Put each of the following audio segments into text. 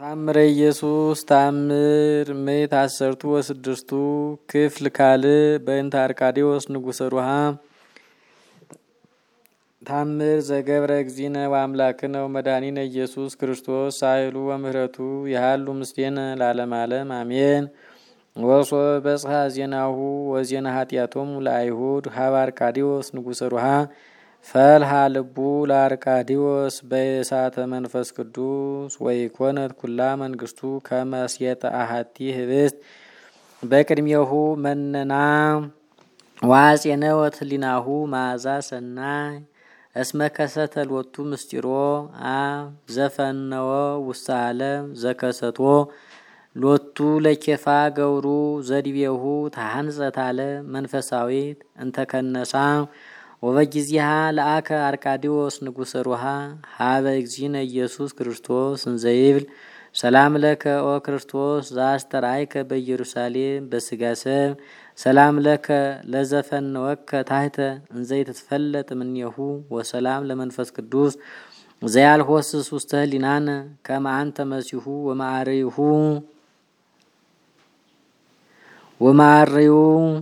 ታምረ ኢየሱስ ታምር ምዕት አሰርቱ ወስድስቱ ክፍል ካል በእንተ አርቃዴዎስ ንጉሠ ሩሃ ታምር ዘገብረ እግዚእነ ወአምላክነ ወመድኃኒነ ኢየሱስ ክርስቶስ ሳይሉ ወምህረቱ ያሃሉ ምስሌነ ለዓለመ ዓለም አሜን። ወሶ በጽሐ ዜናሁ ወዜና ኃጢአቶሙ ለአይሁድ ሀበ አርቃዴዎስ ንጉሠ ሩሃ ፈልሃ ልቡ ለአርቃዴዎስ በእሳተ መንፈስ ቅዱስ ወይኮነት ኩላ መንግስቱ ከመ ሴተ አሐቲ ህብስት በቅድሜሁ መነና ዋጼነ ወትሊናሁ መዓዛ ሰናይ እስመ ከሰተ ሎቱ ምስጢሮ ዘፈነወ ውስተ ዓለም ዘከሰቶ ሎቱ ለኬፋ ገብሩ ዘዲቤሁ ተሃንጸት ዓለም መንፈሳዊት እንተከነሳ ወበጊዜሃ ለአከ አርቃዴዎስ ንጉሠ ሩሃ ሀበ እግዚእነ ኢየሱስ ክርስቶስ እንዘይብል ሰላም ለከ ኦ ክርስቶስ ዘአስተርአይከ በኢየሩሳሌም በስጋ ሰብ ሰላም ለከ ለዘፈነወከ ታሕተ እንዘይትትፈለጥ እምኔሁ ወሰላም ለመንፈስ ቅዱስ ዘያልሆስስ ውስተ ህሊናነ ከመ አንተ መሲሑ ወማዕርዩ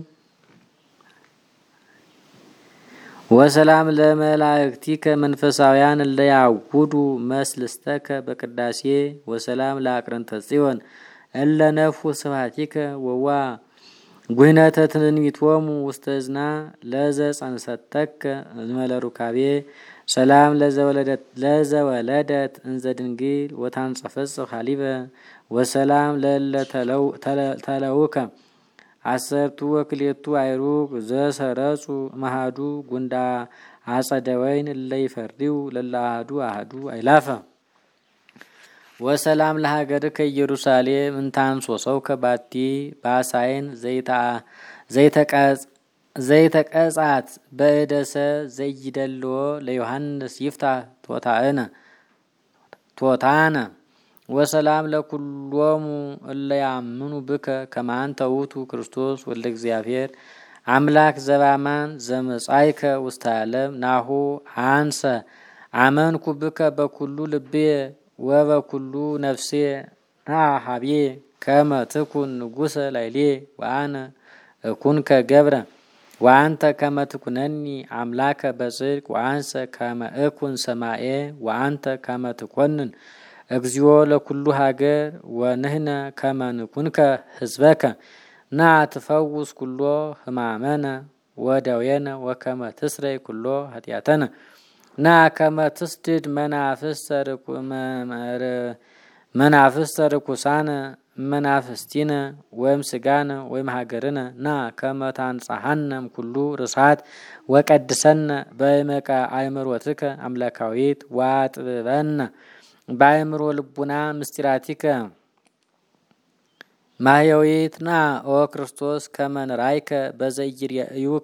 ወሰላም ለመላእክቲከ መንፈሳውያን እለያውዱ መስልስተከ በቅዳሴ ወሰላም ለአቅርንተ ጽዮን እለ ነፍሑ ስብሐቲከ ወዋ ጉህነተ ትንቢቶሙ ውስተ እዝና ለዘጸንሰተከ እዝመለ ሩካቤ ሰላም ለዘወለደት እንዘ ድንግል ወታንጸፈጽፍ ሀሊበ ወሰላም ለእለ ተለውከ አሰርቱ ወክሌቱ አይሩግ ዘሰረጹ መሃዱ ጉንዳ አጸደ ወይን እለ ይፈርዲው ለለአሐዱ አሐዱ አይላፈ ወሰላም ለሀገርከ ኢየሩሳሌም እንታንሶ ሰውከ ባቲ ባሳይን ዘይተቀጻት በእደሰ ዘይደልዎ ለዮሐንስ ይፍታ ቶታነ ወሰላም ለኩሎሙ እለ ያምኑ ብከ ከመ አንተ ውእቱ ክርስቶስ ወልደ እግዚአብሔር አምላክ ዘበአማን ዘመጻእከ ውስተ ዓለም ናሁ አንሰ አመንኩ ብከ በኩሉ ልቤ ወበኩሉ ነፍሴ ናሃቤ ከመ ትኩን ንጉሠ ላይሌ ወአነ እኩንከ ገብረ ወአንተ ከመ ትኩነኒ አምላከ በጽድቅ ወአንሰ ከመ እኩን ሰማኤ ወአንተ ከመ ትኮንን እግዚኦ ለኩሉ ሀገር ወንህነ ከመ ንኩንከ ህዝበከ ና ትፈውስ ኩሎ ህማመነ ወደዌነ ወከመ ትስረይ ኩሎ ኃጢአተነ ና ከመ ትስድድ መናፍስተ ርኩሳነ መናፍስቲነ ወይም ስጋነ ወይም ሀገርነ ና ከመ ታንጻሐነም ኩሉ ርሳት ወቀድሰነ በእመቀ አእምሮትከ አምላካዊት ዋጥበበነ በአእምሮ ልቡና ምስጢራቲከ ማህየዊት ና ኦ ክርስቶስ ከመ ንራይከ በዘይርአዩከ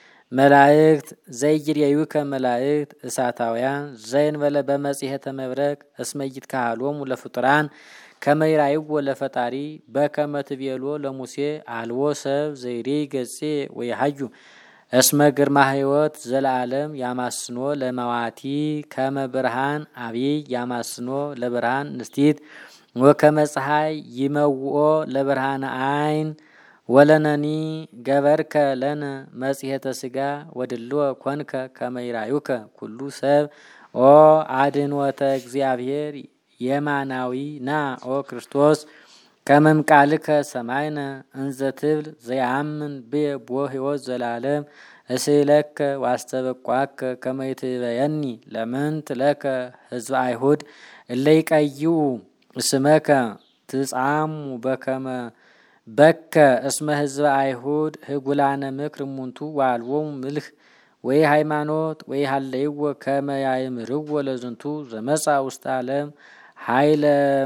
መላእክት እሳታውያን ዘእንበለ በመጽሔተ መብረቅ እስመ ይትከሃሎሙ ለፍጡራን ከመ ይራእይዎ ለፈጣሪ በከመ ትቤሎ ለሙሴ አልቦ ሰብ ዘይሬይ ገጼ ወየሃዩ እስመ ግርማ ሕይወት ዘለዓለም ያማስኖ ለመዋቲ ከመ ብርሃን አብይ ያማስኖ ለብርሃን ንስቲት ወከመ ፀሐይ ይመውኦ ለብርሃነ አይን ወለነኒ ገበርከ ለነ መጽሔተ ስጋ ወድልወ ኮንከ ከመ ይራዩከ ኩሉ ሰብ ኦ አድኅኖተ እግዚአብሔር የማናዊ ና ኦ ክርስቶስ ከመም ቃልከ ሰማይነ እንዘ ትብል ዘያምን ብየ ቦ ሕይወት ዘላለም እስእለከ ዋስተበቋከ ከመ ይትበየኒ ለምንት ለከ ህዝበ አይሁድ እለ ይቀይኡ እስመከ ትጻሙ በከመ በከ እስመ ህዝበ አይሁድ ህጉላነ ምክር እሙንቱ ወአልቦሙ ምልህ ወይ ሃይማኖት ወይ ሀለይዎ ከመ ያእምርዎ ለዝንቱ ዘመጻ ውስተ ዓለም ኃይለ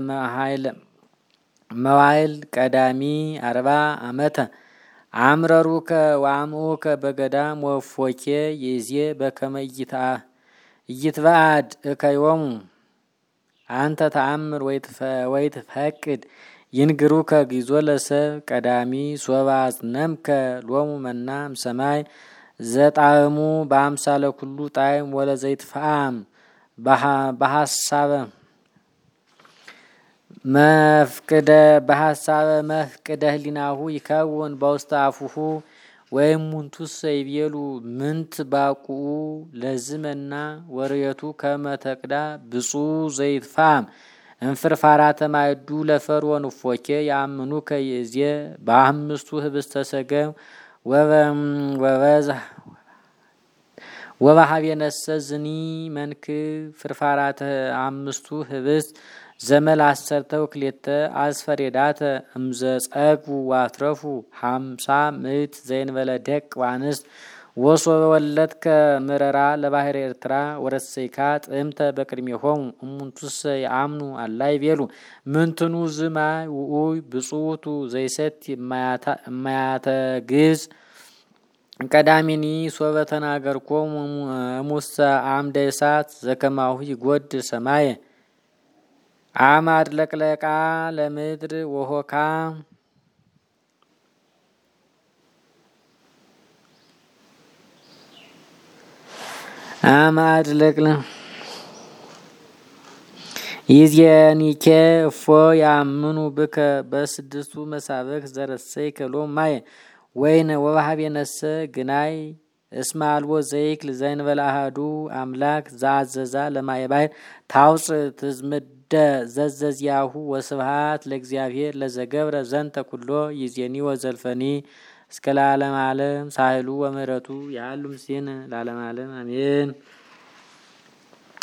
መዋይል ቀዳሚ 40 ዓመተ አምረሩከ ወአምኡከ በገዳም ወፎኬ ይዜ በከመ ኢይትበአድ እከዮሙ አንተ ተአምር ወይትፈቅድ ይንግሩከ ጊዞ ለሰብ ቀዳሚ ሶባ አጽነምከ ሎሙ መናም ሰማይ ዘጣዕሙ በአምሳለ ኩሉ ጣዕም ወለዘይትፈአም በሐሳበ መፍቅደ በሐሳበ መፍቅደ ህሊናሁ ይከውን በውስተ አፉሁ ወይም ሙንቱስ ይቤሉ ምንት ባቁኡ ለዝመና ወርየቱ ከመተቅዳ ብፁ ዘይትፋም እንፍርፋራተ ማይዱ ለፈርዖን እፎኬ ያምኑ ከይዜ በአምስቱ ህብስተ ሰገም ወበሃብ የነሰ ዝኒ መንክ ፍርፋራተ አምስቱ ህብስት ዘመል አሰርተ ወክሌተ አስፈሬዳተ እምዘ ጸግቡ ዋትረፉ 50 ምዕት ዘይንበለ ደቅ ዋንስት ወሶበ ወለት ከመረራ ለባህር ኤርትራ ወረሰይካ ጥምተ በቅድሜሆሙ እሙንቱሰ ያምኑ አላይ ቤሉ ምንትኑ ዝማይ ውኡይ ብጹቱ ዘይሰት የማያተግዝ ቀዳሚኒ ሶበ ተናገርኮሙ ሙሰ አምደ እሳት ዘከማሁ ይጎድ ሰማየ አማድ ለቅለቃ ለምድር ወሆካ አማድ ለቅለ ይዝየኒኬ እፎ ያምኑ ብከ በስድስቱ መሳበክ ዘረሰይ ከሎም ማየ ወይነ ወባሃብ የነሰ ግናይ እስመ አልቦ ዘይክል ዘእንበለ አሐዱ አምላክ ዘአዘዛ ለማየ ታውፅ ትዝምደ ዘዘዝያሁ ወስብሃት ለእግዚአብሔር ለዘገብረ ዘንተ ኩሎ ይዜኒ ወዘልፈኒ እስከ ለዓለም ዓለም ሳህሉ ወምሕረቱ ያሉ ምስሌነ ለዓለም ዓለም አሜን።